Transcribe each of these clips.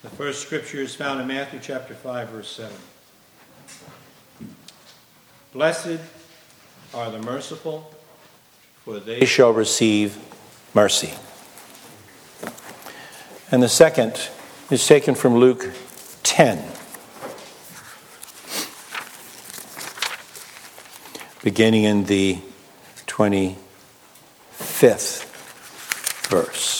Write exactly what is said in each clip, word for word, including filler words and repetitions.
The first scripture is found in Matthew chapter five, verse seven. Blessed are the merciful, for they shall receive mercy. And the second is taken from Luke ten, beginning in the twenty-fifth verse.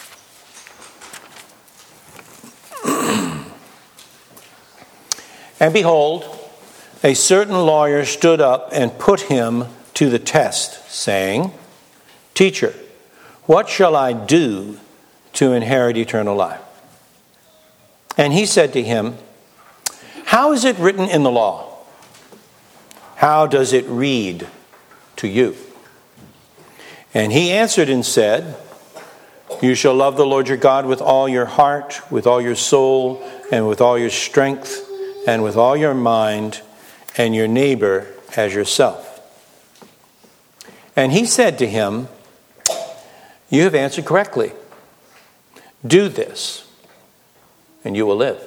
And behold, a certain lawyer stood up and put him to the test, saying, Teacher, what shall I do to inherit eternal life? And he said to him, How is it written in the law? How does it read to you? And he answered and said, You shall love the Lord your God with all your heart, with all your soul, and with all your strength, and with all your mind, and your neighbor as yourself. And he said to him, You have answered correctly. Do this, and you will live.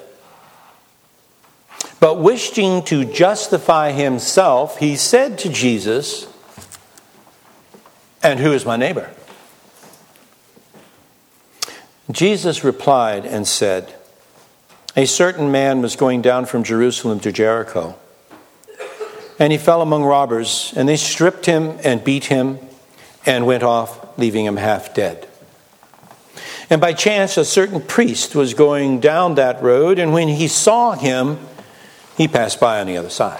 But wishing to justify himself, he said to Jesus, And who is my neighbor? Jesus replied and said, A certain man was going down from Jerusalem to Jericho, and he fell among robbers, and they stripped him and beat him and went off, leaving him half dead. And by chance a certain priest was going down that road, and when he saw him, he passed by on the other side.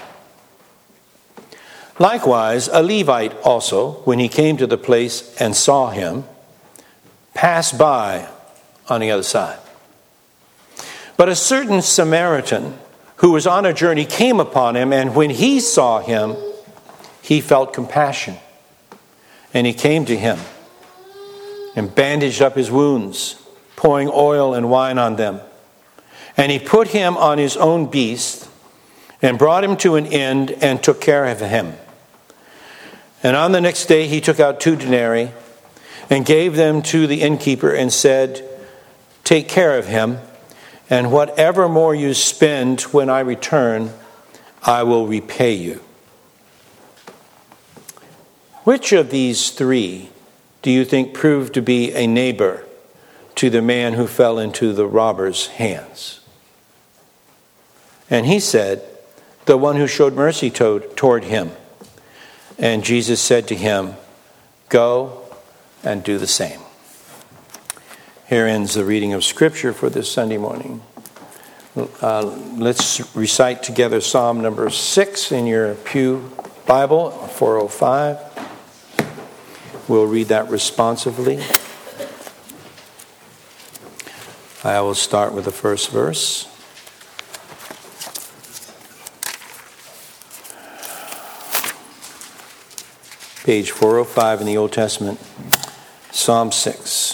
Likewise, a Levite also, when he came to the place and saw him, passed by on the other side. But a certain Samaritan who was on a journey came upon him, and when he saw him, he felt compassion. And he came to him and bandaged up his wounds, pouring oil and wine on them. And he put him on his own beast and brought him to an inn and took care of him. And on the next day he took out two denarii and gave them to the innkeeper and said, Take care of him, and whatever more you spend when I return, I will repay you. Which of these three do you think proved to be a neighbor to the man who fell into the robber's hands? And he said, The one who showed mercy toward him. And Jesus said to him, Go and do the same. Here ends the reading of Scripture for this Sunday morning. Uh, let's recite together Psalm number six in your pew Bible, four oh five. We'll read that responsively. I will start with the first verse. Page four oh five in the Old Testament, Psalm six.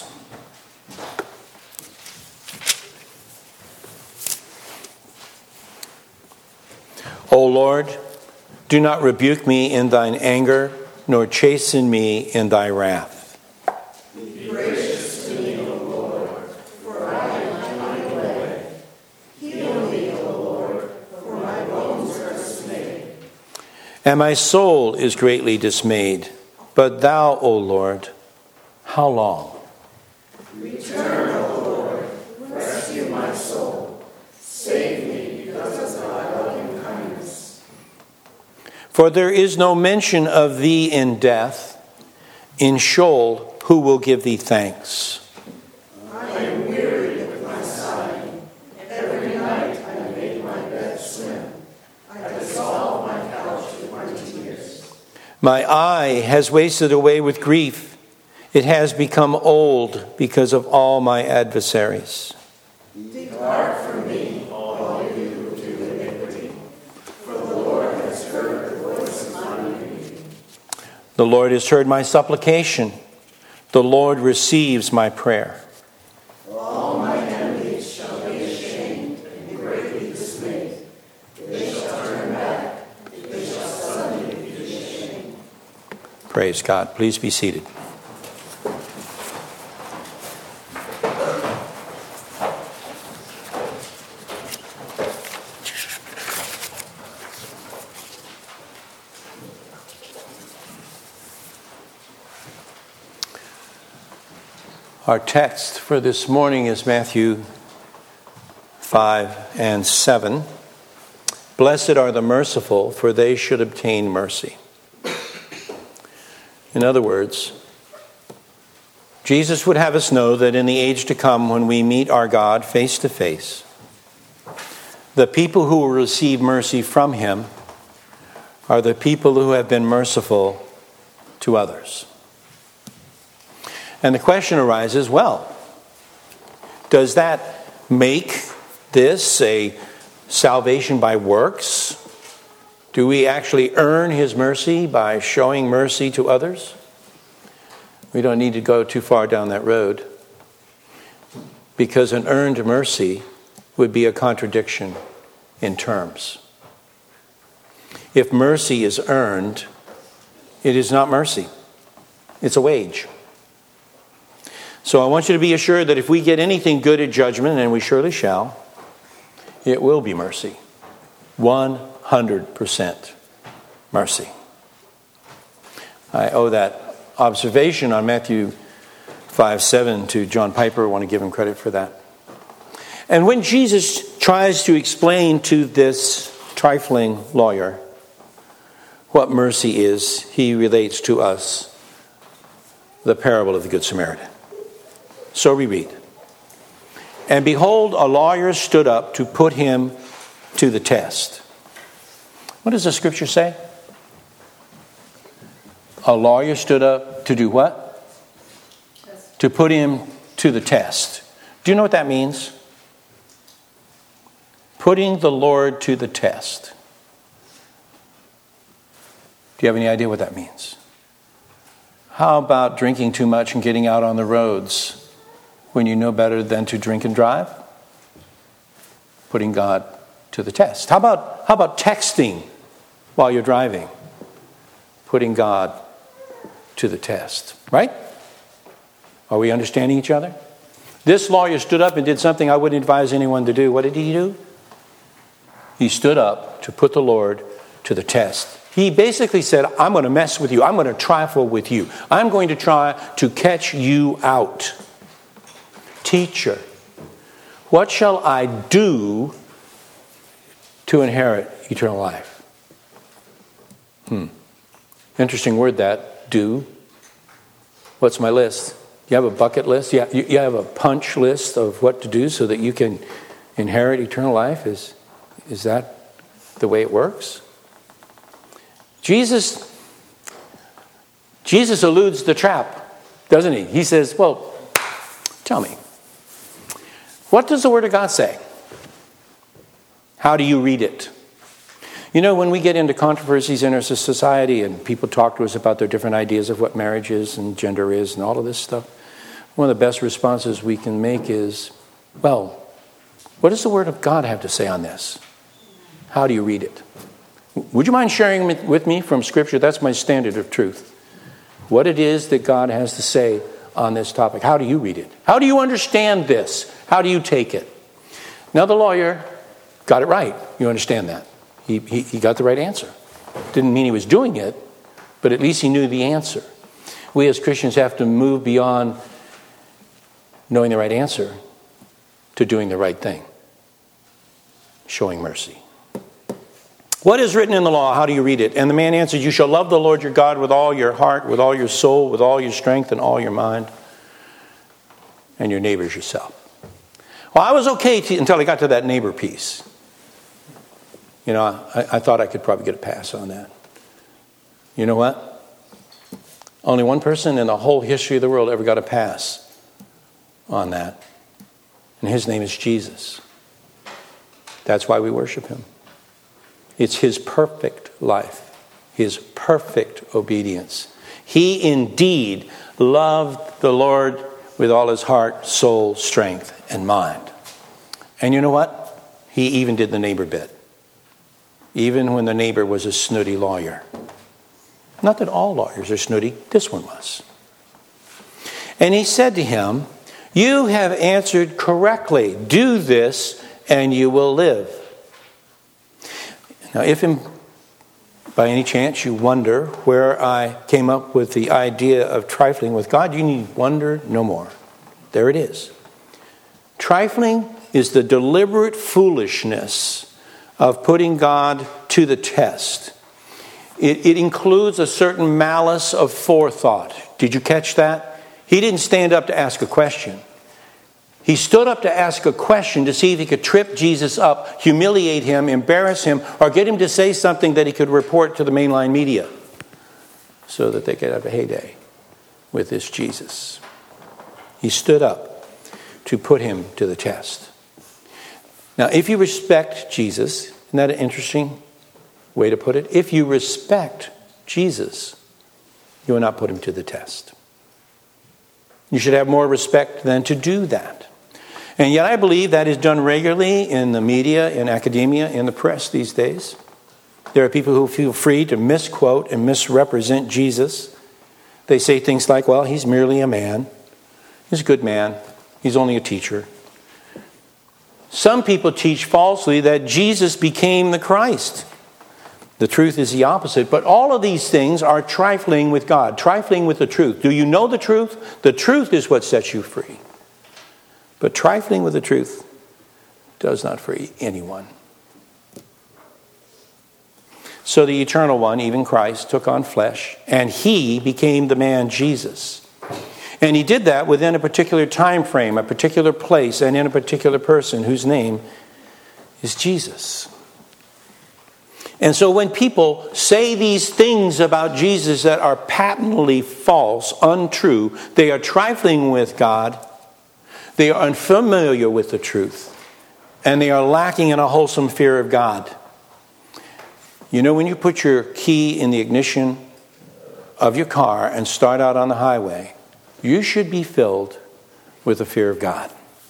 O Lord, do not rebuke me in thine anger, nor chasten me in thy wrath. Be gracious to me, O Lord, for I am turning away. Heal me, O Lord, for my bones are dismayed. And my soul is greatly dismayed. But thou, O Lord, how long? Return, O Lord, rescue my soul. Save me because of thy loving kindness. For there is no mention of thee in death. In Sheol, who will give thee thanks? I am weary with my sighing. Every night I make my bed swim. I dissolve my couch with my tears. My eye has wasted away with grief. It has become old because of all my adversaries. Depart from me, all you who do iniquity, for the Lord has heard the voice of my weeping. The Lord has heard my supplication. The Lord receives my prayer. All my enemies shall be ashamed and greatly dismayed. They shall turn back. They shall suddenly be ashamed. Praise God. Please be seated. Our text for this morning is Matthew five and seven. Blessed are the merciful, for they should obtain mercy. In other words, Jesus would have us know that in the age to come, when we meet our God face to face, the people who will receive mercy from him are the people who have been merciful to others. And the question arises, well, does that make this a salvation by works? Do we actually earn his mercy by showing mercy to others? We don't need to go too far down that road, because an earned mercy would be a contradiction in terms. If mercy is earned, it is not mercy. It's a wage. So I want you to be assured that if we get anything good at judgment, and we surely shall, it will be mercy. one hundred percent mercy. I owe that observation on Matthew five seven to John Piper. I want to give him credit for that. And when Jesus tries to explain to this trifling lawyer what mercy is, he relates to us the parable of the Good Samaritan. So we read, and behold, a lawyer stood up to put him to the test. What does the scripture say? A lawyer stood up to do what? Test. To put him to the test. Do you know what that means? Putting the Lord to the test. Do you have any idea what that means? How about drinking too much and getting out on the roads when you know better than to drink and drive? Putting God to the test. How about how about texting while you're driving? Putting God to the test. Right? Are we understanding each other? This lawyer stood up and did something I wouldn't advise anyone to do. What did he do? He stood up to put the Lord to the test. He basically said, I'm going to mess with you. I'm going to trifle with you. I'm going to try to catch you out. Teacher, what shall I do to inherit eternal life? Hmm. Interesting word, that, do. What's my list? You have a bucket list? Yeah, you, you have a punch list of what to do so that you can inherit eternal life? Is, is that the way it works? Jesus, Jesus eludes the trap, doesn't he? He says, well, tell me, what does the Word of God say? How do you read it? You know, when we get into controversies in our society and people talk to us about their different ideas of what marriage is and gender is and all of this stuff, one of the best responses we can make is, well, what does the Word of God have to say on this? How do you read it? Would you mind sharing with me from Scripture? That's my standard of truth. What it is that God has to say on this topic. How do you read it? How do you understand this? How do you take it? Now the lawyer got it right. You understand that. He, he, he got the right answer. Didn't mean he was doing it, but at least he knew the answer. We as Christians have to move beyond knowing the right answer to doing the right thing. Showing mercy. What is written in the law? How do you read it? And the man answered, you shall love the Lord your God with all your heart, with all your soul, with all your strength, and all your mind, and your neighbors yourself. Well, I was okay to, until I got to that neighbor piece. You know, I, I thought I could probably get a pass on that. You know what? Only one person in the whole history of the world ever got a pass on that. And his name is Jesus. That's why we worship him. It's his perfect life, his perfect obedience. He indeed loved the Lord with all his heart, soul, strength, and mind. And you know what? He even did the neighbor bit. Even when the neighbor was a snooty lawyer. Not that all lawyers are snooty, this one was. And he said to him, you have answered correctly. Do this and you will live. Now, if in, by any chance you wonder where I came up with the idea of trifling with God, you need wonder no more. There it is. Trifling is the deliberate foolishness of putting God to the test. It, it includes a certain malice of forethought. Did you catch that? He didn't stand up to ask a question. He stood up to ask a question to see if he could trip Jesus up, humiliate him, embarrass him, or get him to say something that he could report to the mainline media so that they could have a heyday with this Jesus. He stood up to put him to the test. Now, if you respect Jesus, isn't that an interesting way to put it? If you respect Jesus, you will not put him to the test. You should have more respect than to do that. And yet I believe that is done regularly in the media, in academia, in the press these days. There are people who feel free to misquote and misrepresent Jesus. They say things like, well, he's merely a man. He's a good man. He's only a teacher. Some people teach falsely that Jesus became the Christ. The truth is the opposite. But all of these things are trifling with God, trifling with the truth. Do you know the truth? The truth is what sets you free. But trifling with the truth does not free anyone. So the Eternal One, even Christ, took on flesh, and he became the man Jesus. And he did that within a particular time frame, a particular place, and in a particular person whose name is Jesus. And so when people say these things about Jesus that are patently false, untrue, they are trifling with God, they are unfamiliar with the truth, and they are lacking in a wholesome fear of God. You know, when you put your key in the ignition of your car and start out on the highway, you should be filled with the fear of God.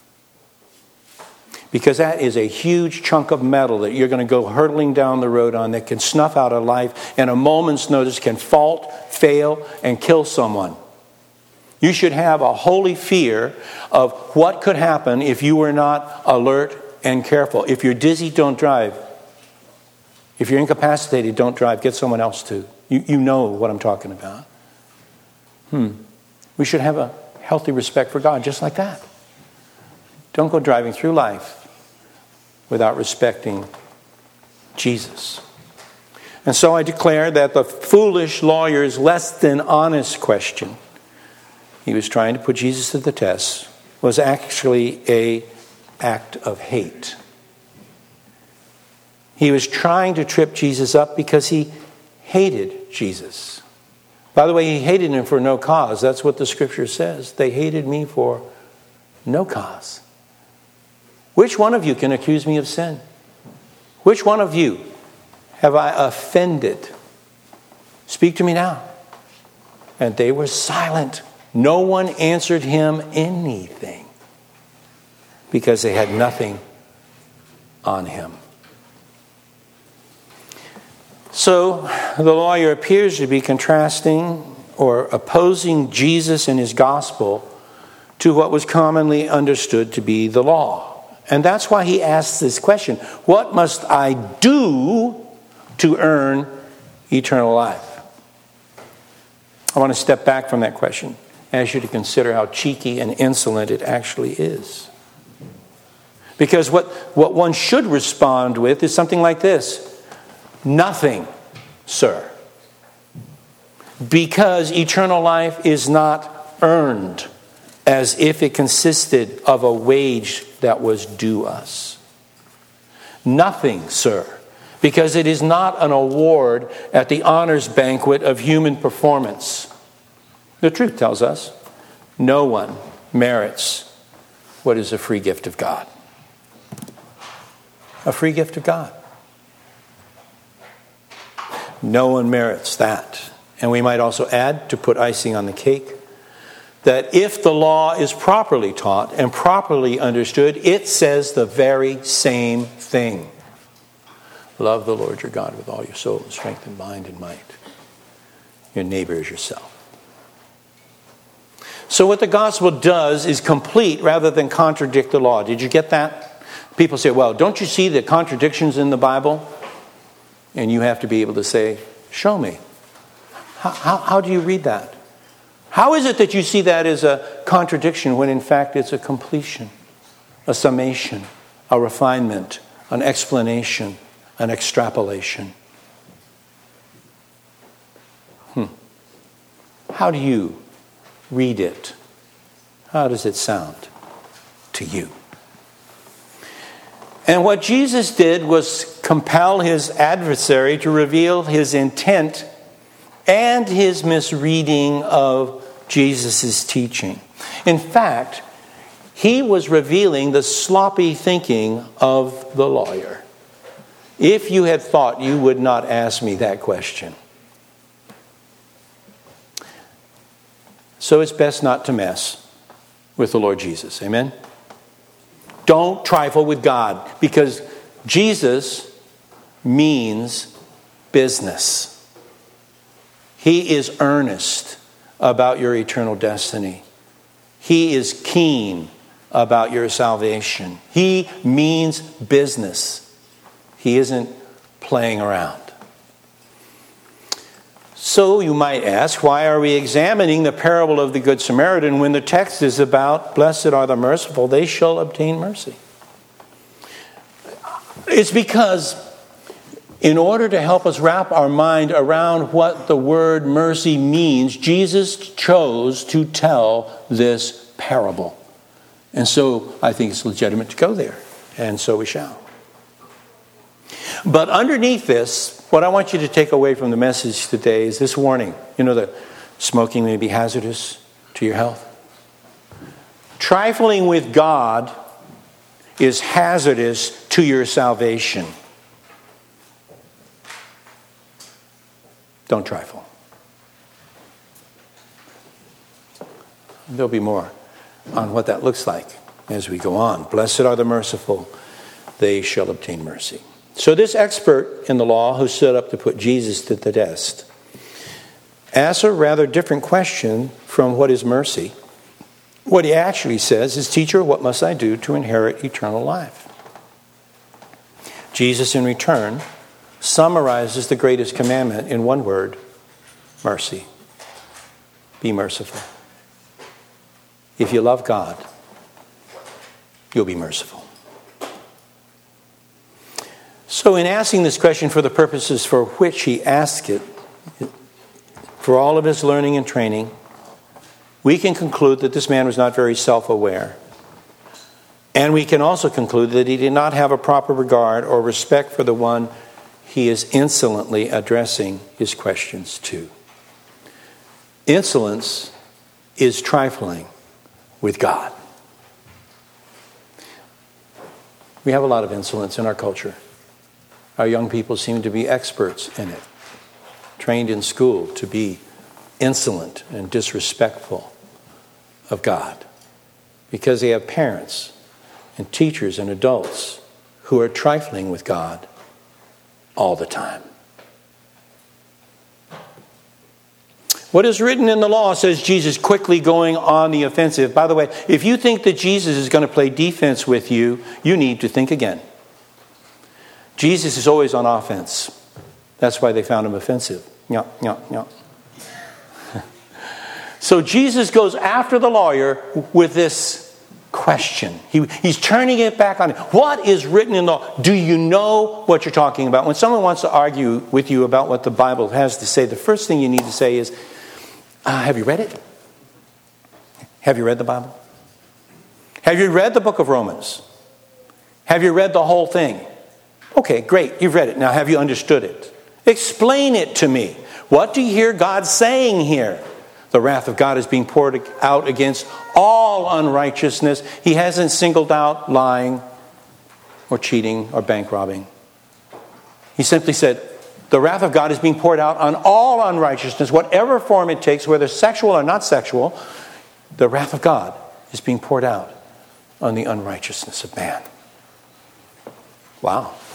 Because that is a huge chunk of metal that you're going to go hurtling down the road on that can snuff out a life and a moment's notice can fault, fail, and kill someone. You should have a holy fear of what could happen if you were not alert and careful. If you're dizzy, don't drive. If you're incapacitated, don't drive. Get someone else to. You, you know what I'm talking about. Hmm. We should have a healthy respect for God just like that. Don't go driving through life without respecting Jesus. And so I declare that the foolish lawyer's less than honest question, he was trying to put Jesus to the test, was actually an act of hate. He was trying to trip Jesus up because he hated Jesus. By the way, he hated him for no cause. That's what the scripture says. They hated me for no cause. Which one of you can accuse me of sin? Which one of you have I offended? Speak to me now. And they were silent. No one answered him anything because they had nothing on him. So the lawyer appears to be contrasting or opposing Jesus and his gospel to what was commonly understood to be the law. And that's why he asks this question: what must I do to earn eternal life? I want to step back from that question and ask you to consider how cheeky and insolent it actually is. Because what, what one should respond with is something like this: nothing, sir. Because eternal life is not earned as if it consisted of a wage that was due us. Nothing, sir. Because it is not an award at the honors banquet of human performance. The truth tells us no one merits what is a free gift of God. A free gift of God. No one merits that. And we might also add, to put icing on the cake, that if the law is properly taught and properly understood, it says the very same thing. Love the Lord your God with all your soul and strength and mind and might. Your neighbor is yourself. So what the gospel does is complete rather than contradict the law. Did you get that? People say, well, don't you see the contradictions in the Bible? And you have to be able to say, show me. How, how, how do you read that? How is it that you see that as a contradiction when in fact it's a completion, a summation, a refinement, an explanation, an extrapolation? Hmm. How do you read it? How does it sound to you? And what Jesus did was compel his adversary to reveal his intent and his misreading of Jesus' teaching. In fact, he was revealing the sloppy thinking of the lawyer. If you had thought, you would not ask me that question. So it's best not to mess with the Lord Jesus. Amen? Don't trifle with God, because Jesus means business. He is earnest about your eternal destiny. He is keen about your salvation. He means business. He isn't playing around. So you might ask, why are we examining the parable of the Good Samaritan when the text is about, blessed are the merciful, they shall obtain mercy? It's because in order to help us wrap our mind around what the word mercy means, Jesus chose to tell this parable. And so I think it's legitimate to go there. And so we shall. But underneath this, what I want you to take away from the message today is this warning. You know that smoking may be hazardous to your health. Trifling with God is hazardous to your salvation. Don't trifle. There'll be more on what that looks like as we go on. Blessed are the merciful, they shall obtain mercy. So this expert in the law who stood up to put Jesus to the test asks a rather different question from what is mercy. What he actually says is, teacher, what must I do to inherit eternal life? Jesus in return summarizes the greatest commandment in one word: mercy. Be merciful. If you love God, you'll be merciful. So in asking this question for the purposes for which he asked it, for all of his learning and training, we can conclude that this man was not very self-aware. And we can also conclude that he did not have a proper regard or respect for the one he is insolently addressing his questions to. Insolence is trifling with God. We have a lot of insolence in our culture. Our young people seem to be experts in it, trained in school to be insolent and disrespectful of God, because they have parents and teachers and adults who are trifling with God all the time. What is written in the law says Jesus quickly going on the offensive. By the way, if you think that Jesus is going to play defense with you, you need to think again. Jesus is always on offense. That's why they found him offensive. Yeah, yeah, yeah. So Jesus goes after the lawyer with this question. He, he's turning it back on him. What is written in the law? Do you know what you're talking about? When someone wants to argue with you about what the Bible has to say, the first thing you need to say is, uh, have you read it? Have you read the Bible? Have you read the book of Romans? Have you read the whole thing? Okay, great. You've read it. Now, have you understood it? Explain it to me. What do you hear God saying here? The wrath of God is being poured out against all unrighteousness. He hasn't singled out lying or cheating or bank robbing. He simply said, the wrath of God is being poured out on all unrighteousness, whatever form it takes, whether sexual or not sexual. The wrath of God is being poured out on the unrighteousness of man. Wow.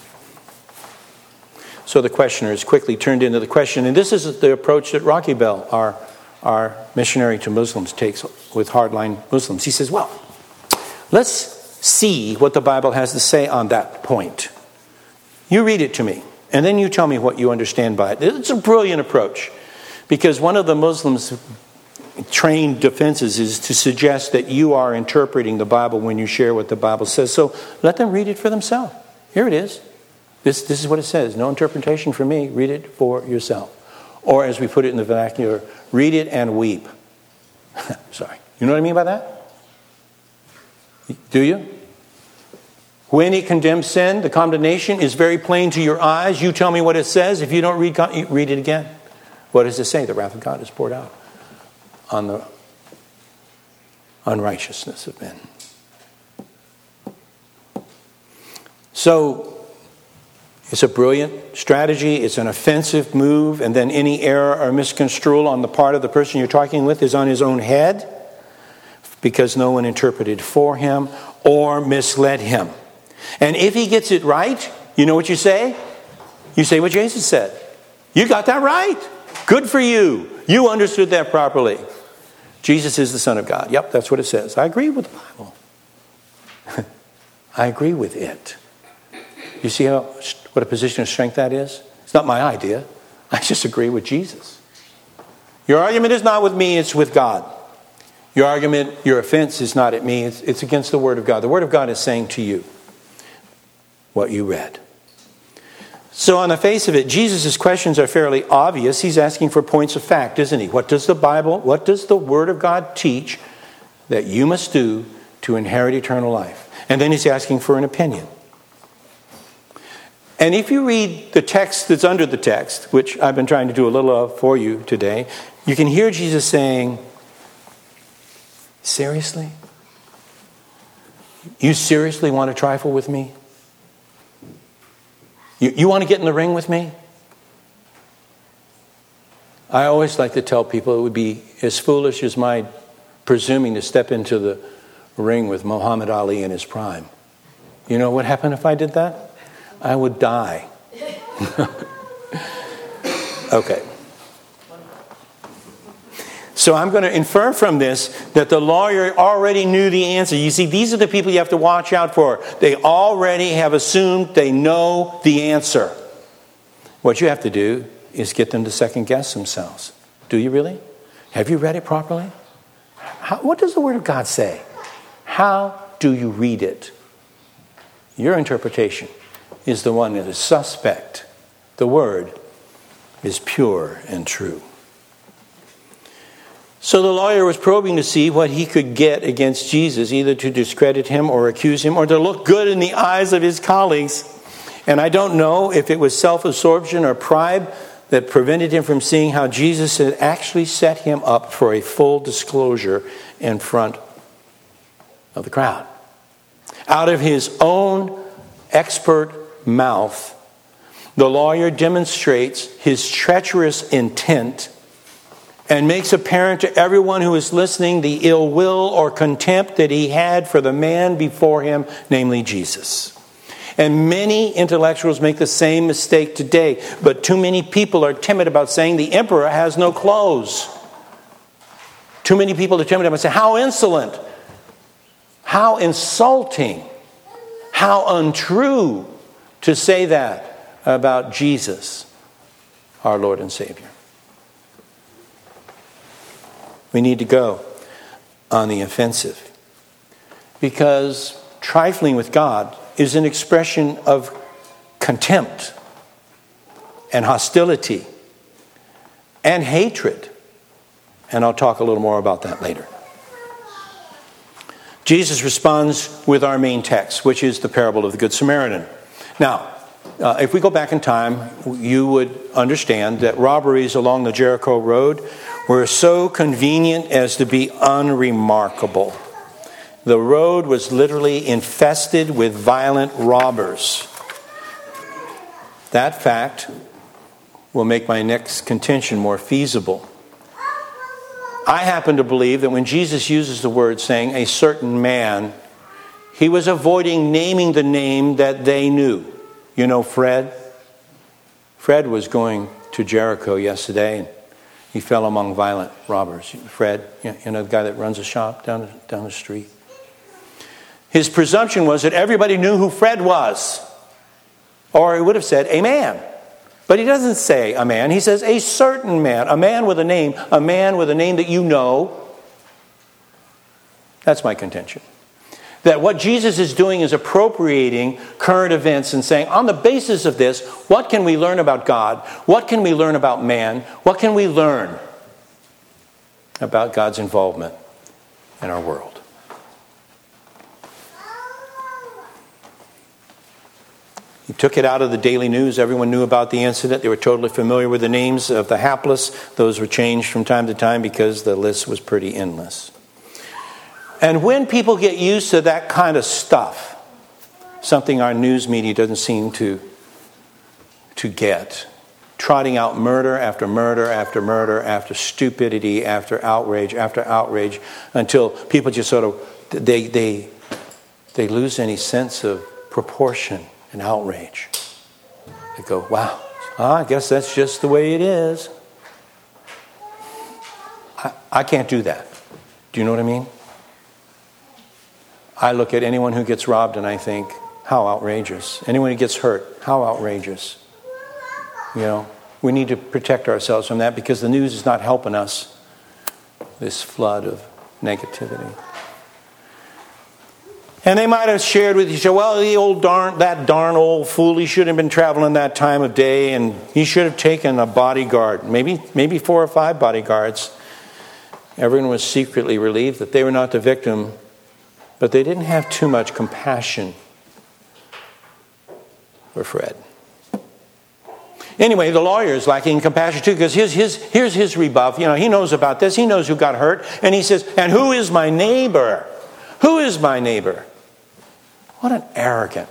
So the questioner is quickly turned into the question. And this is the approach that Rocky Bell, our, our missionary to Muslims, takes with hardline Muslims. He says, well, let's see what the Bible has to say on that point. You read it to me, and then you tell me what you understand by it. It's a brilliant approach, because one of the Muslims trained defenses is to suggest that you are interpreting the Bible when you share what the Bible says. So let them read it for themselves. Here it is. This, this is what it says. No interpretation from me. Read it for yourself. Or as we put it in the vernacular, read it and weep. Sorry. You know what I mean by that? Do you? When he condemns sin, the condemnation is very plain to your eyes. You tell me what it says. If you don't read, read it again. What does it say? The wrath of God is poured out on the unrighteousness of men. So, it's a brilliant strategy. It's an offensive move. And then any error or misconstrual on the part of the person you're talking with is on his own head because no one interpreted for him or misled him. And if he gets it right, you know what you say? You say what Jesus said. You got that right. Good for you. You understood that properly. Jesus is the Son of God. Yep, that's what it says. I agree with the Bible. I agree with it. You see how what a position of strength that is? It's not my idea. I just agree with Jesus. Your argument is not with me, it's with God. Your argument, your offense is not at me, it's, it's against the Word of God. The Word of God is saying to you what you read. So on the face of it, Jesus' questions are fairly obvious. He's asking for points of fact, isn't he? What does the Bible, what does the Word of God teach that you must do to inherit eternal life? And then he's asking for an opinion. And if you read the text that's under the text, which I've been trying to do a little of for you today, you can hear Jesus saying, seriously? You seriously want to trifle with me? You, you want to get in the ring with me? I always like to tell people it would be as foolish as my presuming to step into the ring with Muhammad Ali in his prime. You know what happened if I did that? I would die. Okay. So I'm going to infer from this that the lawyer already knew the answer. You see, these are the people you have to watch out for. They already have assumed they know the answer. What you have to do is get them to second guess themselves. Do you really? Have you read it properly? How, what does the Word of God say? How do you read it? Your interpretation is the one that is suspect. The Word is pure and true. So the lawyer was probing to see what he could get against Jesus, either to discredit him or accuse him or to look good in the eyes of his colleagues. And I don't know if it was self-absorption or pride that prevented him from seeing how Jesus had actually set him up for a full disclosure in front of the crowd. Out of his own expert mouth, the lawyer demonstrates his treacherous intent and makes apparent to everyone who is listening the ill will or contempt that he had for the man before him, namely Jesus. And many intellectuals make the same mistake today, but too many people are timid about saying the emperor has no clothes. Too many people are timid about saying, how insolent, how insulting, how untrue to say that about Jesus, our Lord and Savior. We need to go on the offensive because trifling with God is an expression of contempt and hostility and hatred. And I'll talk a little more about that later. Jesus responds with our main text, which is the parable of the Good Samaritan. Now, uh, if we go back in time, you would understand that robberies along the Jericho road were so convenient as to be unremarkable. The road was literally infested with violent robbers. That fact will make my next contention more feasible. I happen to believe that when Jesus uses the word saying a certain man, he was avoiding naming the name that they knew. You know Fred? Fred was going to Jericho yesterday and he fell among violent robbers. Fred, you know, the guy that runs a shop down, down the street. His presumption was that everybody knew who Fred was. Or he would have said, a man. But he doesn't say a man. He says a certain man, a man with a name, a man with a name that you know. That's my contention. That what Jesus is doing is appropriating current events and saying, on the basis of this, what can we learn about God? What can we learn about man? What can we learn about God's involvement in our world? He took it out of the daily news. Everyone knew about the incident. They were totally familiar with the names of the hapless. Those were changed from time to time because the list was pretty endless. And when people get used to that kind of stuff, something our news media doesn't seem to, to get, trotting out murder after murder after murder after stupidity after outrage after outrage until people just sort of, they, they, they lose any sense of proportion and outrage. They go, wow, I guess that's just the way it is. I, I can't do that. Do you know what I mean? I look at anyone who gets robbed and I think, how outrageous. Anyone who gets hurt, how outrageous. You know, we need to protect ourselves from that because the news is not helping us. This flood of negativity. And they might have shared with you, well, the old darn, that darn old fool, he shouldn't have been traveling that time of day, and he should have taken a bodyguard, maybe, maybe four or five bodyguards. Everyone was secretly relieved that they were not the victim, but they didn't have too much compassion for Fred. Anyway, the lawyer is lacking compassion too, because his, his, here's his rebuff. You know, he knows about this. He knows who got hurt. And he says, and who is my neighbor? Who is my neighbor? What an arrogant,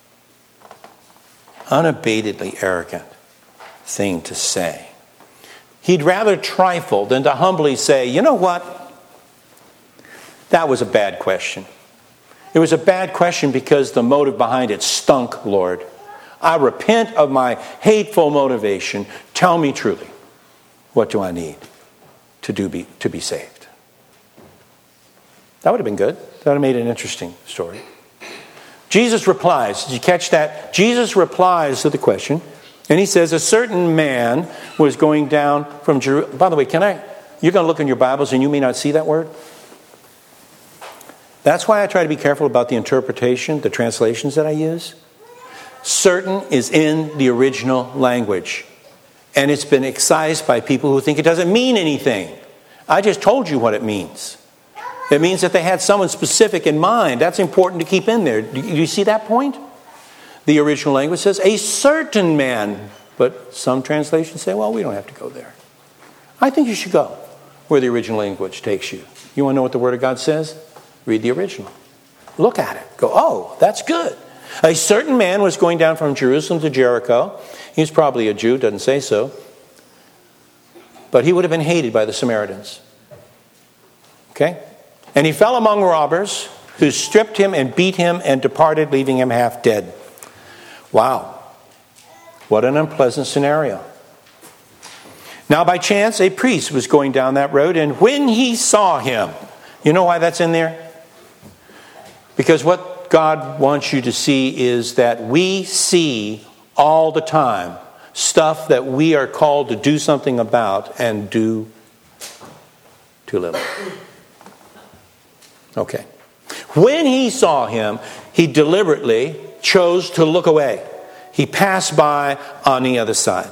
unabatedly arrogant thing to say. He'd rather trifle than to humbly say, you know what? That was a bad question. It was a bad question because the motive behind it stunk, Lord. I repent of my hateful motivation. Tell me truly, what do I need to do be, to be saved? That would have been good. That would have made an interesting story. Jesus replies. Did you catch that? Jesus replies to the question. And he says, a certain man was going down from Jerusalem. By the way, can I? You're going to look in your Bibles and you may not see that word. That's why I try to be careful about the interpretation, the translations that I use. Certain is in the original language. And it's been excised by people who think it doesn't mean anything. I just told you what it means. It means that they had someone specific in mind. That's important to keep in there. Do you see that point? The original language says, a certain man. But some translations say, well, we don't have to go there. I think you should go where the original language takes you. You want to know what the Word of God says? Read the original. Look at it. Go, oh, that's good. A certain man was going down from Jerusalem to Jericho. He's probably a Jew, doesn't say so. But he would have been hated by the Samaritans. Okay? And he fell among robbers who stripped him and beat him and departed, leaving him half dead. Wow. What an unpleasant scenario. Now, by chance, a priest was going down that road, and when he saw him, you know why that's in there? Because what God wants you to see is that we see all the time stuff that we are called to do something about and do too little. Okay. When he saw him, he deliberately chose to look away. He passed by on the other side.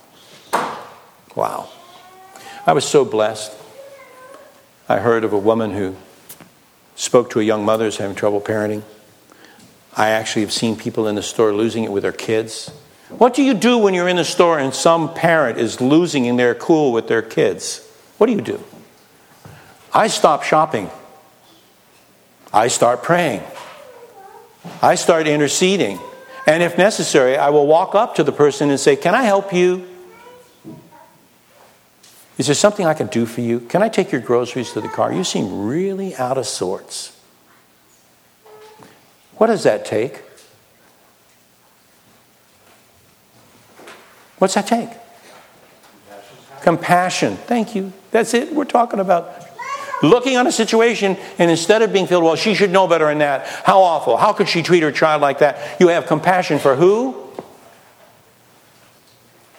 Wow. I was so blessed. I heard of a woman who spoke to a young mother who's having trouble parenting. I actually have seen people in the store losing it with their kids. What do you do when you're in the store and some parent is losing in their cool with their kids? What do you do? I stop shopping. I start praying. I start interceding. And if necessary, I will walk up to the person and say, can I help you? Is there something I can do for you? Can I take your groceries to the car? You seem really out of sorts. What does that take? What's that take? Compassion. Thank you. That's it. We're talking about looking on a situation, and instead of being filled, well, she should know better than that. How awful. How could she treat her child like that? You have compassion for who?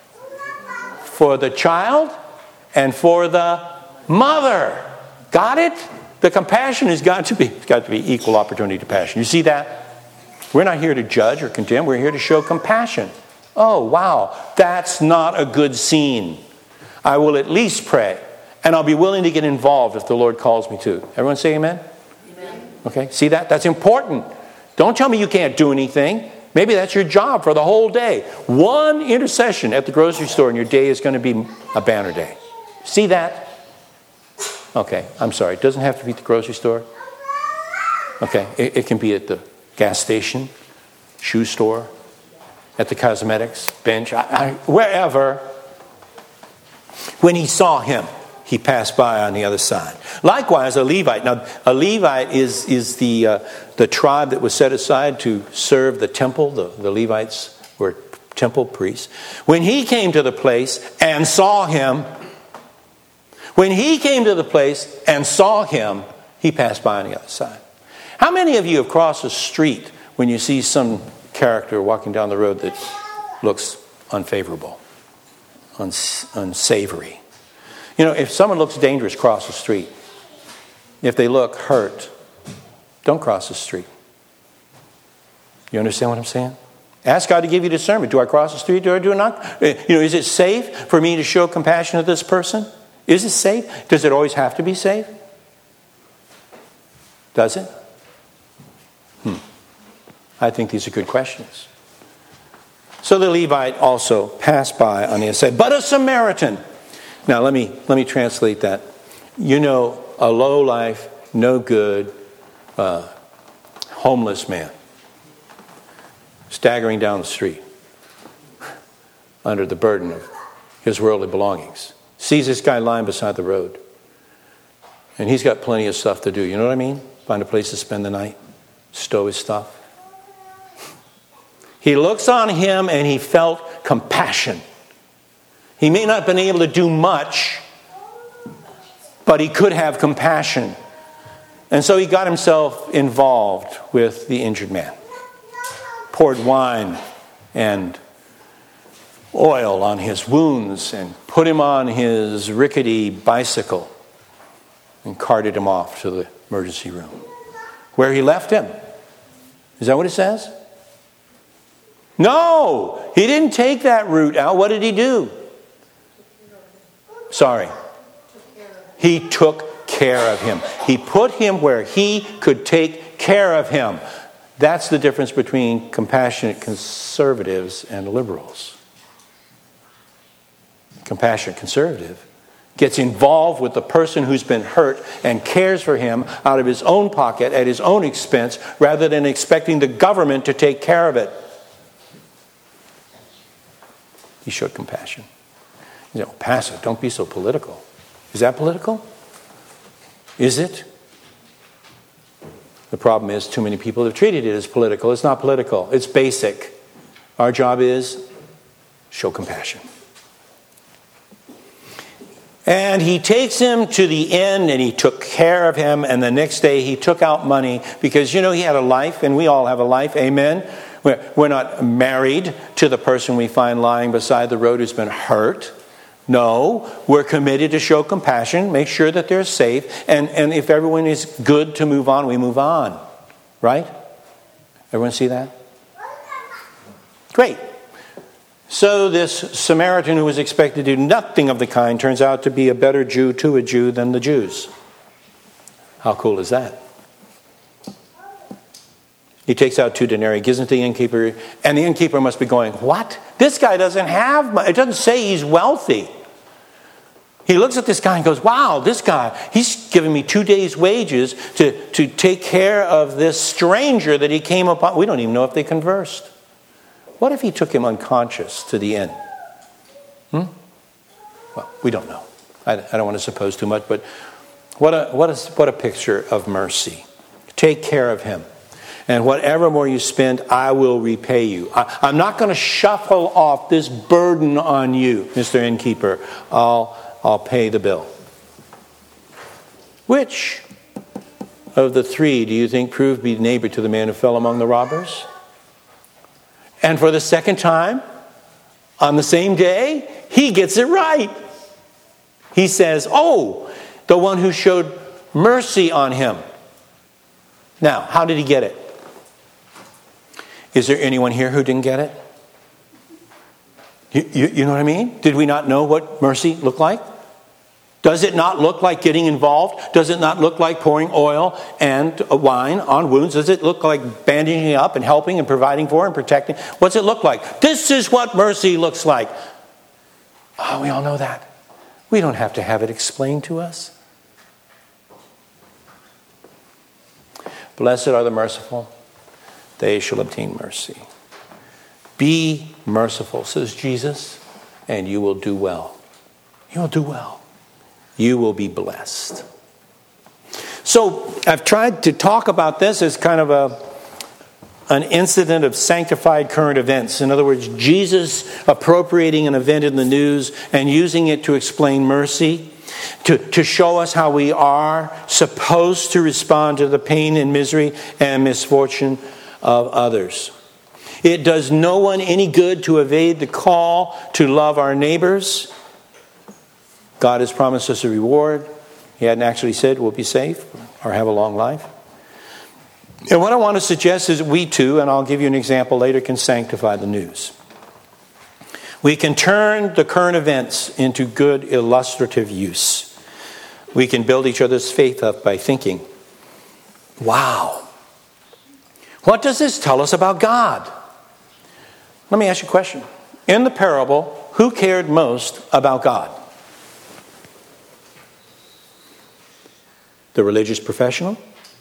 for the child and for the mother. Got it? The compassion has got to be, it's got to be equal opportunity to passion. You see that? We're not here to judge or condemn. We're here to show compassion. Oh, wow. That's not a good scene. I will at least pray. And I'll be willing to get involved if the Lord calls me to. Everyone say amen? Amen. Okay, see that? That's important. Don't tell me you can't do anything. Maybe that's your job for the whole day. One intercession at the grocery store and your day is going to be a banner day. See that? Okay, I'm sorry. It doesn't have to be at the grocery store. Okay, it, it can be at the gas station, shoe store, at the cosmetics bench, I, I, wherever. When he saw him, he passed by on the other side. Likewise, a Levite. Now, a Levite is, is the, uh, the tribe that was set aside to serve the temple. The, the Levites were temple priests. When he came to the place and saw him, when he came to the place and saw him, he passed by on the other side. How many of you have crossed a street when you see some character walking down the road that looks unfavorable, uns- unsavory? You know, if someone looks dangerous, cross the street. If they look hurt, don't cross the street. You understand what I'm saying? Ask God to give you discernment. Do I cross the street? Do I do I not? You know, is it safe for me to show compassion to this person? Is it safe? Does it always have to be safe? Does it? Hmm. I think these are good questions. So the Levite also passed by on the other side. But a Samaritan. Now let me let me translate that. You know, a low life, no good, uh, homeless man staggering down the street under the burden of his worldly belongings. Sees this guy lying beside the road. And he's got plenty of stuff to do. You know what I mean? Find a place to spend the night. Stow his stuff. He looks on him and he felt compassion. He may not have been able to do much, but he could have compassion. And so he got himself involved with the injured man. Poured wine and oil on his wounds and put him on his rickety bicycle and carted him off to the emergency room, where he left him. Is that what it says? No, he didn't take that route out. What did he do? Sorry. He took care of him. He put him where he could take care of him. That's the difference between compassionate conservatives and liberals. Compassionate conservative gets involved with the person who's been hurt and cares for him out of his own pocket at his own expense rather than expecting the government to take care of it. He showed compassion. You know, Pastor, don't be so political. Is that political? Is it? The problem is too many people have treated it as political. It's not political. It's basic. Our job is show compassion. And he takes him to the inn and he took care of him. And the next day he took out money because, you know, he had a life and we all have a life. Amen. We're, we're not married to the person we find lying beside the road who's been hurt. No, we're committed to show compassion, make sure that they're safe. And, and if everyone is good to move on, we move on. Right? Everyone see that? Great. So this Samaritan who was expected to do nothing of the kind turns out to be a better Jew to a Jew than the Jews. How cool is that? He takes out two denarii, gives them to the innkeeper, and the innkeeper must be going, what? This guy doesn't have money. It doesn't say he's wealthy. He looks at this guy and goes, wow, this guy, he's giving me two days' wages to, to take care of this stranger that he came upon. We don't even know if they conversed. What if he took him unconscious to the inn? Hmm? Well, we don't know. I, I don't want to suppose too much, but what a, what, a, what a picture of mercy. Take care of him. And whatever more you spend, I will repay you. I, I'm not going to shuffle off this burden on you, Mister Innkeeper. I'll, I'll pay the bill. Which of the three do you think proved to be neighbor to the man who fell among the robbers? And for the second time, on the same day, he gets it right. He says, oh, the one who showed mercy on him. Now, how did he get it? Is there anyone here who didn't get it? You, you, you know what I mean? Did we not know what mercy looked like? Does it not look like getting involved? Does it not look like pouring oil and wine on wounds? Does it look like bandaging up and helping and providing for and protecting? What's it look like? This is what mercy looks like. Oh, we all know that. We don't have to have it explained to us. Blessed are the merciful, they shall obtain mercy. Be merciful, says Jesus, and you will do well. You will do well. You will be blessed. So I've tried to talk about this as kind of a an incident of sanctified current events. In other words, Jesus appropriating an event in the news and using it to explain mercy, to, to show us how we are supposed to respond to the pain and misery and misfortune of others. It does no one any good to evade the call to love our neighbors. God has promised us a reward. He hadn't actually said we'll be safe or have a long life. And what I want to suggest is we too, and I'll give you an example later, can sanctify the news. We can turn the current events into good illustrative use. We can build each other's faith up by thinking, wow, what does this tell us about God? Let me ask you a question. In the parable, who cared most about God? The religious professional?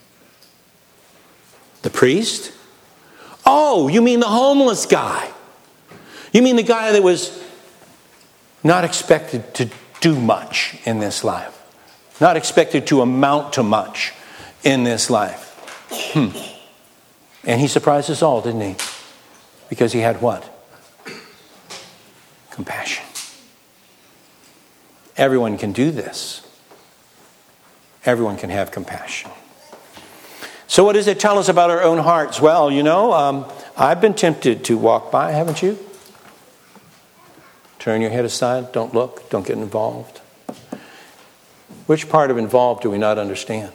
The priest? Oh, you mean the homeless guy. You mean the guy that was not expected to do much in this life. Not expected to amount to much in this life. Hmm. And he surprised us all, didn't he? Because he had what? Compassion. Everyone can do this. Everyone can have compassion. So what does it tell us about our own hearts? Well, you know, um, I've been tempted to walk by, haven't you? Turn your head aside, don't look, don't get involved. Which part of involved do we not understand?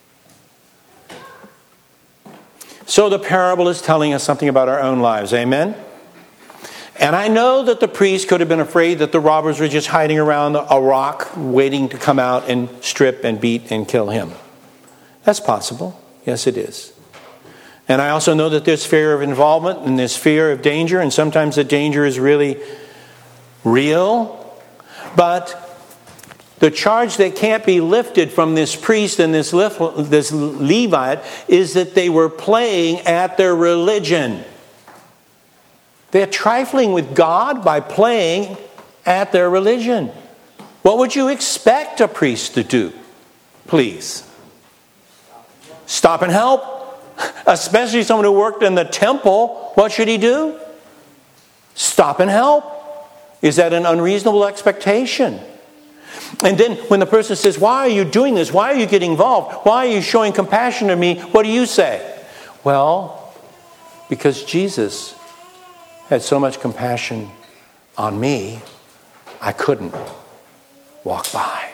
So the parable is telling us something about our own lives, amen? And I know that the priest could have been afraid that the robbers were just hiding around a rock, waiting to come out and strip and beat and kill him. That's possible. Yes, it is. And I also know that there's fear of involvement and there's fear of danger, and sometimes the danger is really real. But the charge that can't be lifted from this priest and this this Levite is that they were playing at their religion. They're trifling with God by playing at their religion. What would you expect a priest to do? Please. Stop and help. Especially someone who worked in the temple. What should he do? Stop and help. Is that an unreasonable expectation? And then when the person says, why are you doing this? Why are you getting involved? Why are you showing compassion to me? What do you say? Well, because Jesus had so much compassion on me, I couldn't walk by.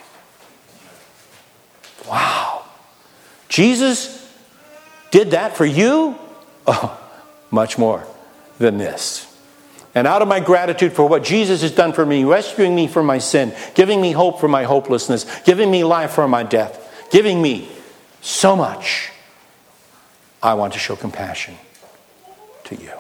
Wow. Jesus did that for you? Oh, much more than this. And out of my gratitude for what Jesus has done for me, rescuing me from my sin, giving me hope for my hopelessness, giving me life for my death, giving me so much, I want to show compassion to you.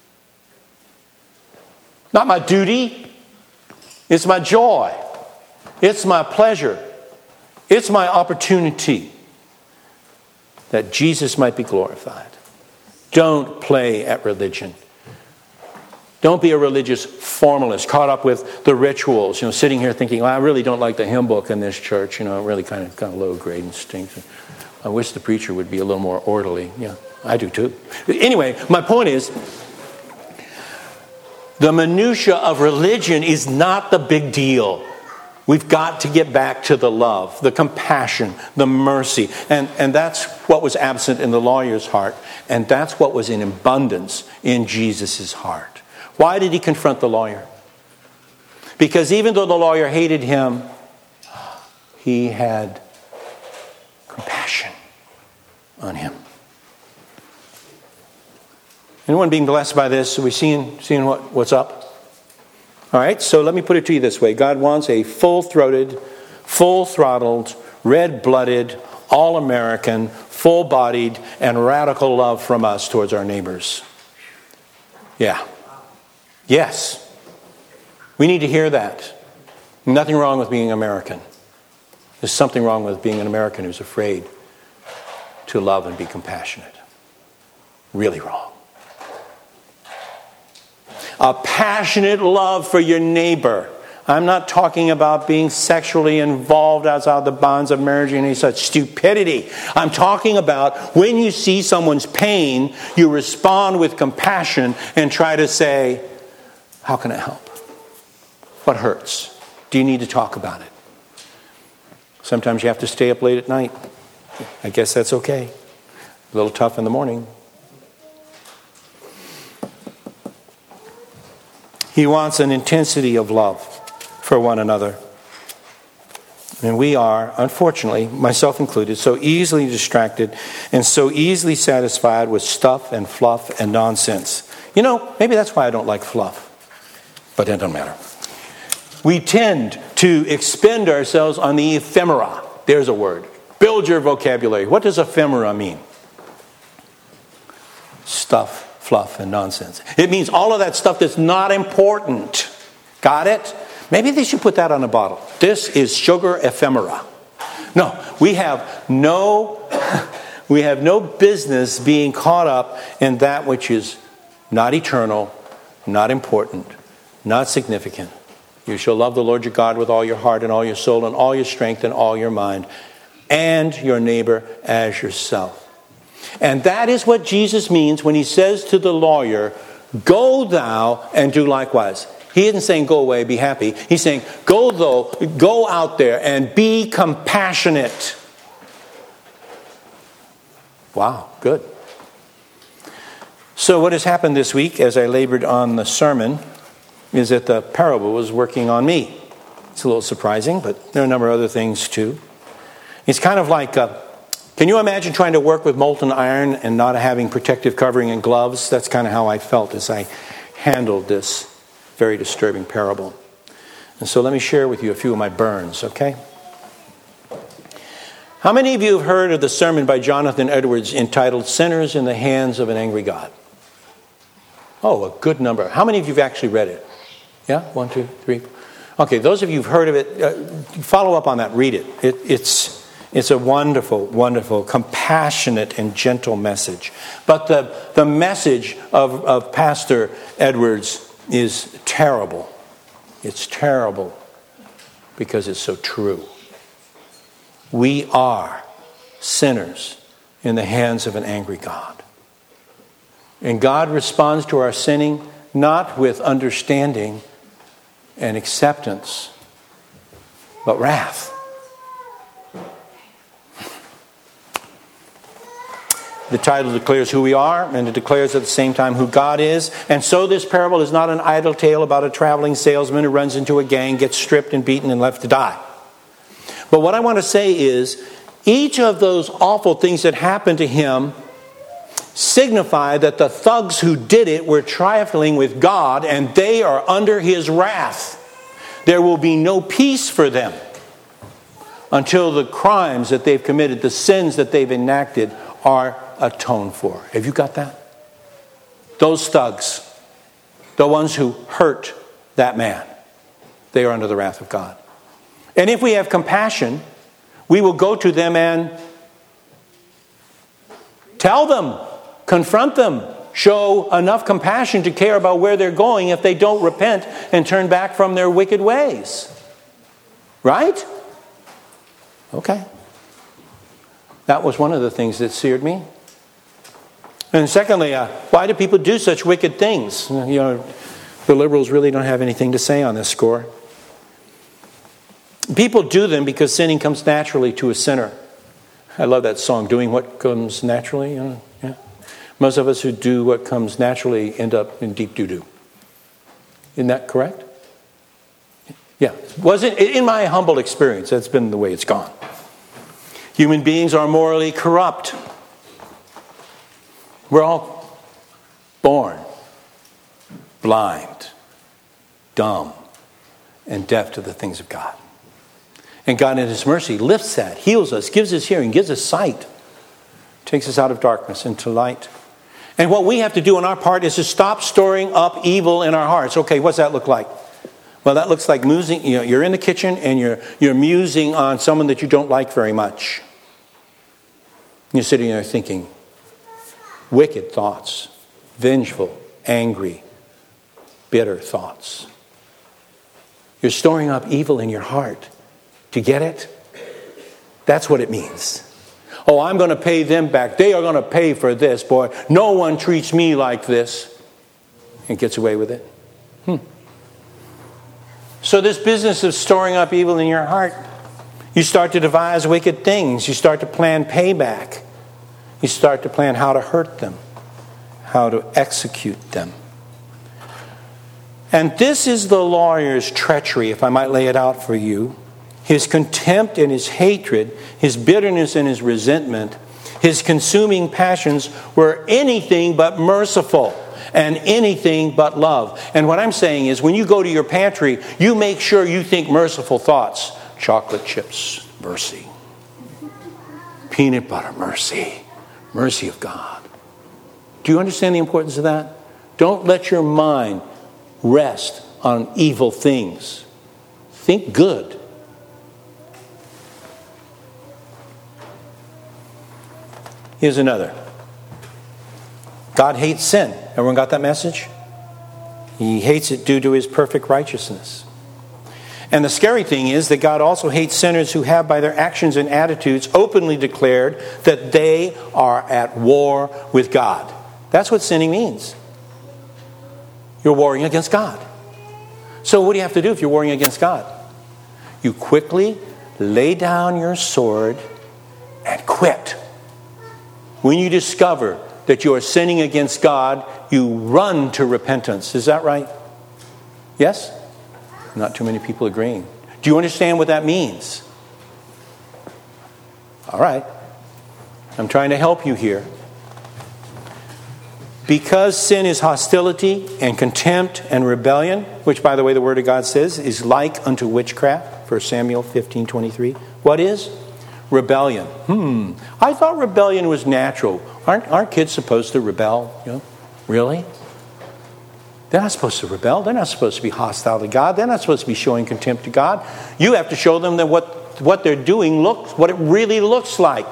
Not my duty. It's my joy. It's my pleasure. It's my opportunity that Jesus might be glorified. Don't play at religion. Don't be a religious formalist caught up with the rituals, you know, sitting here thinking, well, I really don't like the hymn book in this church, you know, really kind of kind of low grade and stinks. I wish the preacher would be a little more orderly. Yeah, I do too. Anyway, my point is, the minutia of religion is not the big deal. We've got to get back to the love, the compassion, the mercy. And, and that's what was absent in the lawyer's heart. And that's what was in abundance in Jesus' heart. Why did he confront the lawyer? Because even though the lawyer hated him, he had compassion on him. Anyone being blessed by this? Are we seeing, seeing what, what's up? All right, so let me put it to you this way. God wants a full-throated, full-throttled, red-blooded, all-American, full-bodied, and radical love from us towards our neighbors. Yeah. Yes. We need to hear that. Nothing wrong with being American. There's something wrong with being an American who's afraid to love and be compassionate. Really wrong. A passionate love for your neighbor. I'm not talking about being sexually involved outside the bonds of marriage and any such stupidity. I'm talking about when you see someone's pain, you respond with compassion and try to say, how can I help? What hurts? Do you need to talk about it? Sometimes you have to stay up late at night. I guess that's okay. A little tough in the morning. He wants an intensity of love for one another. And we are, unfortunately, myself included, so easily distracted and so easily satisfied with stuff and fluff and nonsense. You know, maybe that's why I don't like fluff. But that doesn't matter. We tend to expend ourselves on the ephemera. There's a word. Build your vocabulary. What does ephemera mean? Stuff, fluff, and nonsense. It means all of that stuff that's not important. Got it? Maybe they should put that on a bottle. This is sugar ephemera. No, we have no, we have no business being caught up in that which is not eternal, not important, not significant. You shall love the Lord your God with all your heart and all your soul and all your strength and all your mind, and your neighbor as yourself. And that is what Jesus means when he says to the lawyer, go thou and do likewise. He isn't saying go away, be happy. He's saying go though, go out there and be compassionate. Wow, good. So what has happened this week as I labored on the sermon is that the parable was working on me. It's a little surprising, but there are a number of other things too. It's kind of like, uh, can you imagine trying to work with molten iron and not having protective covering and gloves? That's kind of how I felt as I handled this very disturbing parable. And so let me share with you a few of my burns, okay? How many of you have heard of the sermon by Jonathan Edwards entitled Sinners in the Hands of an Angry God? Oh, a good number. How many of you have actually read it? Yeah? One, two, three. Okay, those of you who've heard of it, uh, follow up on that. Read it. it it's, it's a wonderful, wonderful, compassionate and gentle message. But the, the message of, of Pastor Edwards is terrible. It's terrible because it's so true. We are sinners in the hands of an angry God. And God responds to our sinning not with understanding and acceptance, but wrath. The title declares who we are, and it declares at the same time who God is. And so this parable is not an idle tale about a traveling salesman who runs into a gang, gets stripped and beaten and left to die. But what I want to say is, each of those awful things that happened to him signify that the thugs who did it were trifling with God, and they are under his wrath. There will be no peace for them until the crimes that they've committed, the sins that they've enacted, are atoned for. Have you got that? Those thugs, the ones who hurt that man, they are under the wrath of God. And if we have compassion, we will go to them and tell them, confront them, show enough compassion to care about where they're going if they don't repent and turn back from their wicked ways. Right? Okay. That was one of the things that seared me. And secondly, uh, why do people do such wicked things? You know, the liberals really don't have anything to say on this score. People do them because sinning comes naturally to a sinner. I love that song, Doing What Comes Naturally. You know, yeah. Most of us who do what comes naturally end up in deep doo-doo. Isn't that correct? Yeah, wasn't in my humble experience, that's been the way it's gone. Human beings are morally corrupt. We're all born blind, dumb, and deaf to the things of God. And God in His mercy lifts that, heals us, gives us hearing, gives us sight, takes us out of darkness into light. And what we have to do on our part is to stop storing up evil in our hearts. Okay, what's that look like? Well, that looks like musing. You know, you're in the kitchen and you're you're musing on someone that you don't like very much. You're sitting there thinking wicked thoughts, vengeful, angry, bitter thoughts. You're storing up evil in your heart. Do you get it? That's what it means. Oh, I'm going to pay them back. They are going to pay for this, boy. No one treats me like this. And gets away with it. Hmm. So this business of storing up evil in your heart, you start to devise wicked things. You start to plan payback. You start to plan how to hurt them, how to execute them. And this is the lawyer's treachery, if I might lay it out for you. His contempt and his hatred, his bitterness and his resentment, his consuming passions were anything but merciful and anything but love. And what I'm saying is, when you go to your pantry, you make sure you think merciful thoughts. Chocolate chips, mercy. Peanut butter, mercy. Mercy of God. Do you understand the importance of that? Don't let your mind rest on evil things. Think good. Here's another. God hates sin. Everyone got that message? He hates it due to His perfect righteousness. And the scary thing is that God also hates sinners who have, by their actions and attitudes, openly declared that they are at war with God. That's what sinning means. You're warring against God. So what do you have to do if you're warring against God? You quickly lay down your sword and quit. When you discover that you are sinning against God, you run to repentance. Is that right? Yes? Not too many people agreeing. Do you understand what that means? All right. I'm trying to help you here. Because sin is hostility and contempt and rebellion, which, by the way, the Word of God says is like unto witchcraft, First Samuel fifteen twenty-three. What is? Rebellion. Hmm. I thought rebellion was natural. Aren't, aren't kids supposed to rebel? You know? Really? They're not supposed to rebel. They're not supposed to be hostile to God. They're not supposed to be showing contempt to God. You have to show them that what, what they're doing looks, what it really looks like.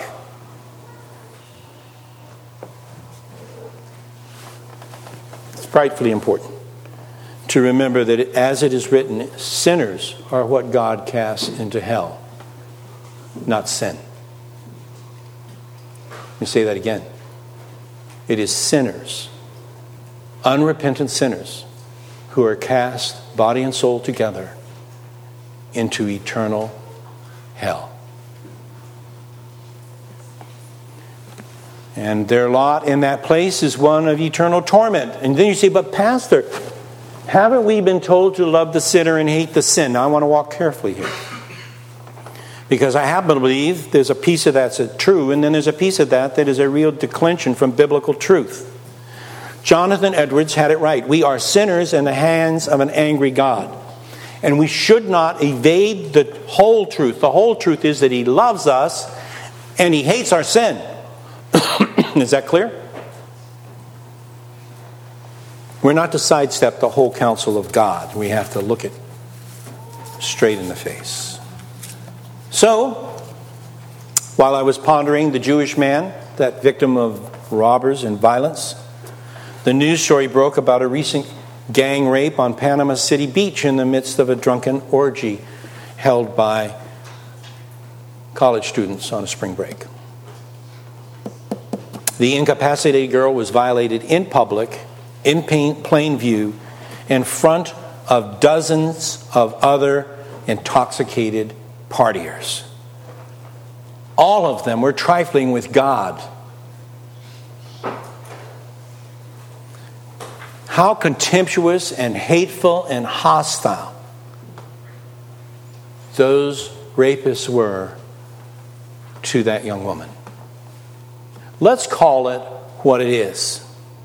It's frightfully important to remember that as it is written, sinners are what God casts into hell, not sin. Let me say that again. It is sinners, unrepentant sinners, who are cast, body and soul together, into eternal hell. And their lot in that place is one of eternal torment. And then you say, but Pastor, haven't we been told to love the sinner and hate the sin? Now I want to walk carefully here. Because I happen to believe there's a piece of that's true, and then there's a piece of that that is a real declension from biblical truth. Jonathan Edwards had it right. We are sinners in the hands of an angry God. And we should not evade the whole truth. The whole truth is that He loves us and He hates our sin. Is that clear? We're not to sidestep the whole counsel of God. We have to look it straight in the face. So, while I was pondering the Jewish man, that victim of robbers and violence, the news story broke about a recent gang rape on Panama City Beach in the midst of a drunken orgy held by college students on a spring break. The incapacitated girl was violated in public, in plain view, in front of dozens of other intoxicated partiers. All of them were trifling with God. How contemptuous and hateful and hostile those rapists were to that young woman. Let's call it what it is.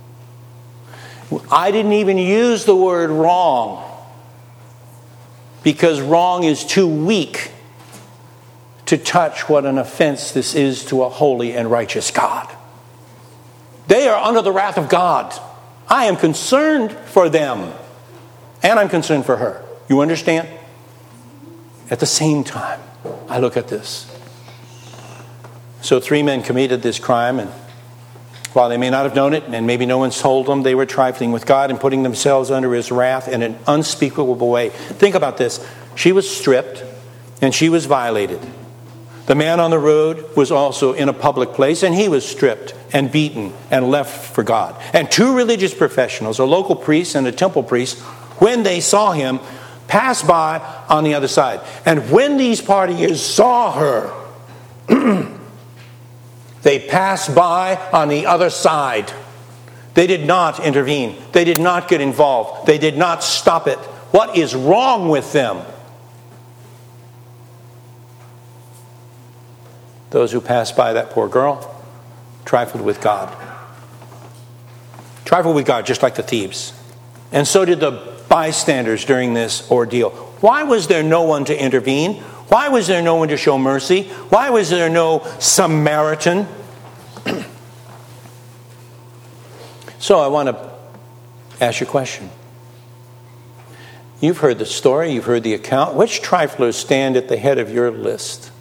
I didn't even use the word wrong because wrong is too weak to touch what an offense this is to a holy and righteous God. They are under the wrath of God. I am concerned for them, and I'm concerned for her. You understand? At the same time, I look at this. So three men committed this crime, and while they may not have known it, and maybe no one's told them, they were trifling with God and putting themselves under His wrath in an unspeakable way. Think about this. She was stripped, and she was violated. The man on the road was also in a public place, and he was stripped and beaten and left for God. And two religious professionals, a local priest and a temple priest, when they saw him, passed by on the other side. And when these partiers saw her, they passed by on the other side. They did not intervene. They did not get involved. They did not stop it. What is wrong with them? Those who passed by that poor girl trifled with God. Trifled with God just like the thieves. And so did the bystanders during this ordeal. Why was there no one to intervene? Why was there no one to show mercy? Why was there no Samaritan? So I want to ask you a question. You've heard the story, you've heard the account. Which triflers stand at the head of your list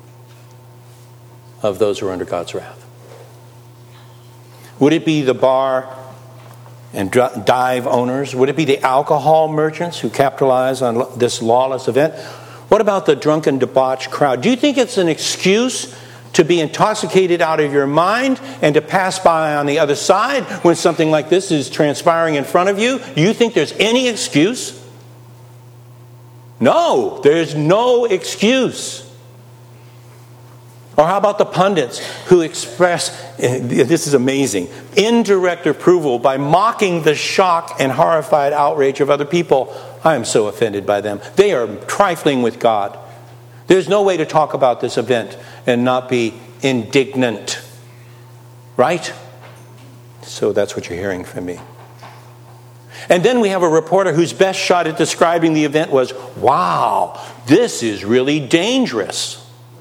of those who are under God's wrath? Would it be the bar and dive owners? Would it be the alcohol merchants who capitalize on this lawless event? What about the drunken, debauched crowd? Do you think it's an excuse to be intoxicated out of your mind and to pass by on the other side when something like this is transpiring in front of you? Do you think there's any excuse? No, there's no excuse. Or how about the pundits who express, this is amazing, indirect approval by mocking the shock and horrified outrage of other people? I am so offended by them. They are trifling with God. There's no way to talk about this event and not be indignant. Right? So that's what you're hearing from me. And then we have a reporter whose best shot at describing the event was, wow, this is really dangerous.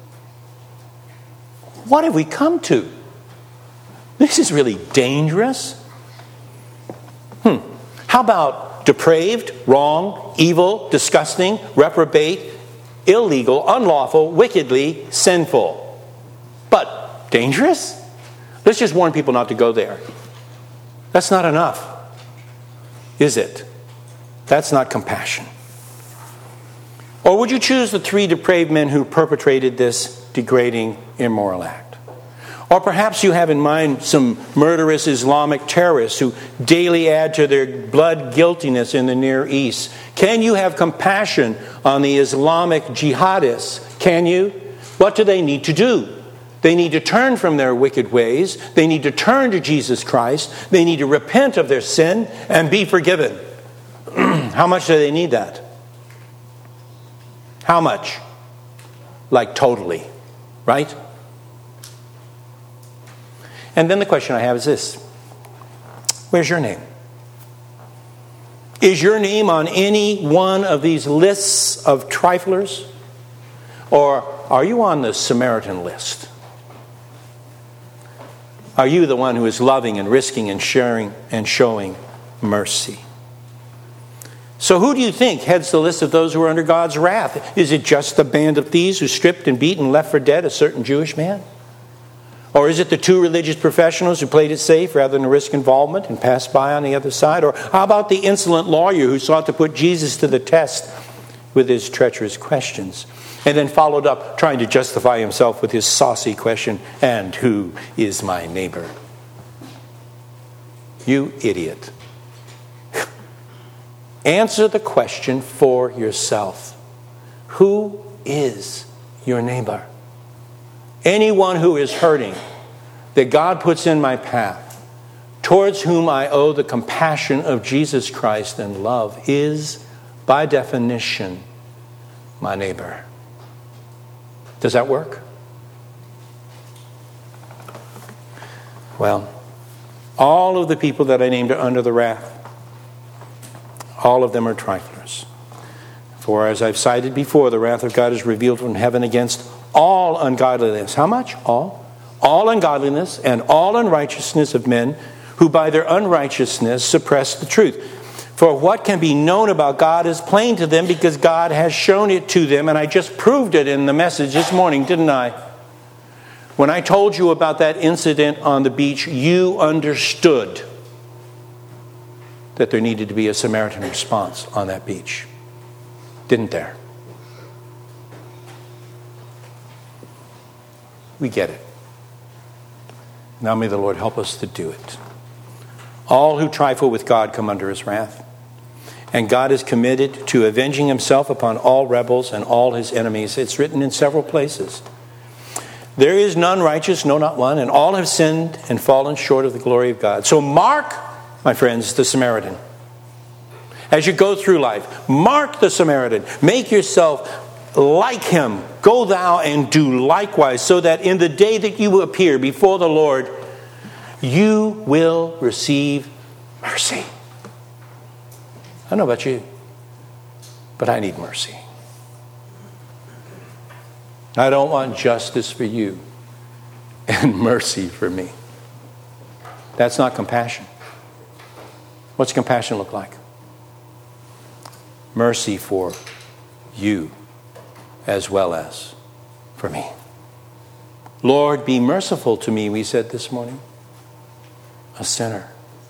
What have we come to? This is really dangerous. Hmm. How about depraved, wrong, evil, disgusting, reprobate, illegal, unlawful, wickedly sinful? But dangerous? Let's just warn people not to go there. That's not enough, is it? That's not compassion. Or would you choose the three depraved men who perpetrated this degrading, immoral act? Or perhaps you have in mind some murderous Islamic terrorists who daily add to their blood guiltiness in the Near East. Can you have compassion on the Islamic jihadists? Can you? What do they need to do? They need to turn from their wicked ways. They need to turn to Jesus Christ. They need to repent of their sin and be forgiven. How much do they need that? How much? Like totally, right? And then the question I have is this. Where's your name? Is your name on any one of these lists of triflers? Or are you on the Samaritan list? Are you the one who is loving and risking and sharing and showing mercy? So who do you think heads the list of those who are under God's wrath? Is it just the band of thieves who stripped and beat and left for dead a certain Jewish man? Or is it the two religious professionals who played it safe rather than risk involvement and passed by on the other side? Or how about the insolent lawyer who sought to put Jesus to the test with his treacherous questions and then followed up trying to justify himself with his saucy question, and who is my neighbor? You idiot. Answer the question for yourself. Who is your neighbor? Anyone who is hurting that God puts in my path, towards whom I owe the compassion of Jesus Christ and love, is, by definition, my neighbor. Does that work? Well, all of the people that I named are under the wrath. All of them are triflers. For as I've cited before, the wrath of God is revealed from heaven against all ungodliness. How much? All. All ungodliness and all unrighteousness of men who by their unrighteousness suppress the truth. For what can be known about God is plain to them because God has shown it to them. And I just proved it in the message this morning, didn't I? When I told you about that incident on the beach, you understood that there needed to be a Samaritan response on that beach. Didn't there? We get it. Now may the Lord help us to do it. All who trifle with God come under his wrath. And God is committed to avenging himself upon all rebels and all his enemies. It's written in several places. There is none righteous, no, not one, and all have sinned and fallen short of the glory of God. So mark, my friends, the Samaritan. As you go through life, mark the Samaritan. Make yourself like him. Go thou and do likewise, so that in the day that you appear before the Lord, you will receive mercy. I don't know about you, but I need mercy. I don't want justice for you and mercy for me. That's not compassion. What's compassion look like? Mercy for you as well as for me. Lord, be merciful to me, we said this morning, a sinner.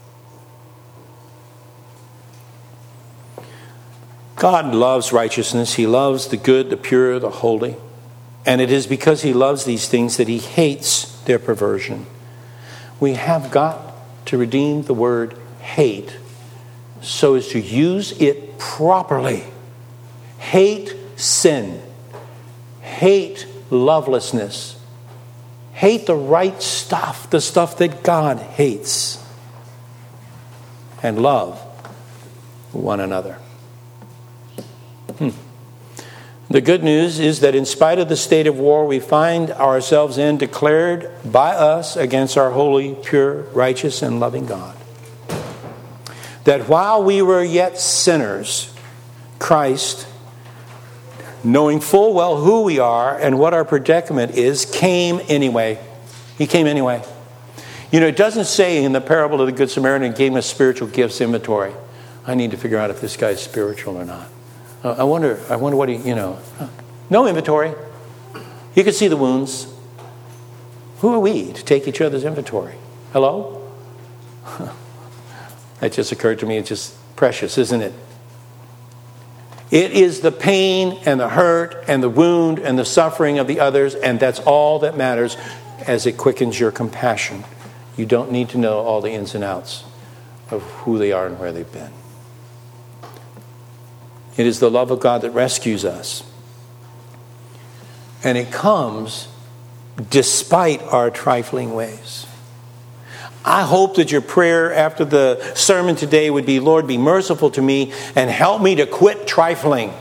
God loves righteousness. He loves the good, the pure, the holy. And it is because he loves these things that he hates their perversion. We have got to redeem the word hate so as to use it properly. Hate sin. Hate lovelessness. Hate the right stuff, the stuff that God hates. And love one another. Hmm. The good news is that in spite of the state of war we find ourselves in, declared by us against our holy, pure, righteous, and loving God, that while we were yet sinners, Christ, knowing full well who we are and what our predicament is, came anyway. He came anyway. You know, it doesn't say in the parable of the Good Samaritan, gave him a spiritual gifts inventory. I need to figure out if this guy's spiritual or not. I wonder, I wonder what he, you know. No inventory. You can see the wounds. Who are we to take each other's inventory? Hello? That just occurred to me. It's just precious, isn't it? It is the pain and the hurt and the wound and the suffering of the others, and that's all that matters as it quickens your compassion. You don't need to know all the ins and outs of who they are and where they've been. It is the love of God that rescues us. And it comes despite our trifling ways. I hope that your prayer after the sermon today would be, Lord, be merciful to me and help me to quit trifling.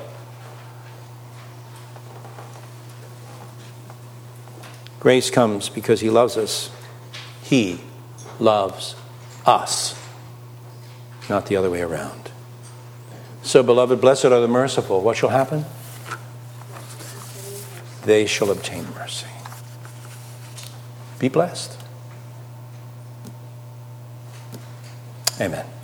Grace comes because he loves us. He loves us, not the other way around. So, beloved, blessed are the merciful. What shall happen? They shall obtain mercy. Be blessed. Amen.